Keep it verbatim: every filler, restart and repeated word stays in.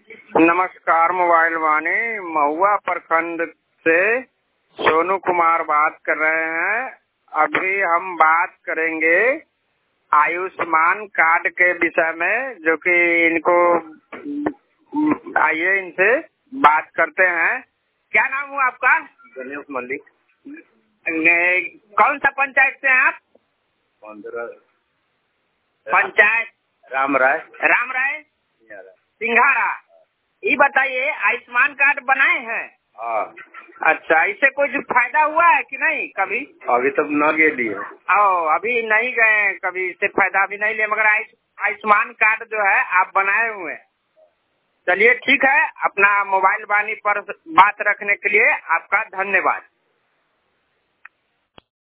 नमस्कार, मोबाइल वाणी महुआ प्रखंड से सोनू कुमार बात कर रहे हैं। अभी हम बात करेंगे आयुष्मान कार्ड के विषय में, जो कि इनको आइए इनसे बात करते हैं। क्या नाम हुआ आपका? गणेश मल्लिक। कौन सा पंचायत से हैं आप? पंचायत राम राय राम राय सिंघारा। ये बताइए, आयुष्मान कार्ड बनाए हैं? हाँ। अच्छा, इससे कुछ फायदा हुआ है कि नहीं कभी? अभी तक न गए लिए। ओ, अभी नहीं गए कभी, इससे फायदा अभी नहीं लिया, मगर आयुष्मान कार्ड जो है आप बनाए हुए हैं। चलिए ठीक है, अपना मोबाइल वाणी पर बात रखने के लिए आपका धन्यवाद।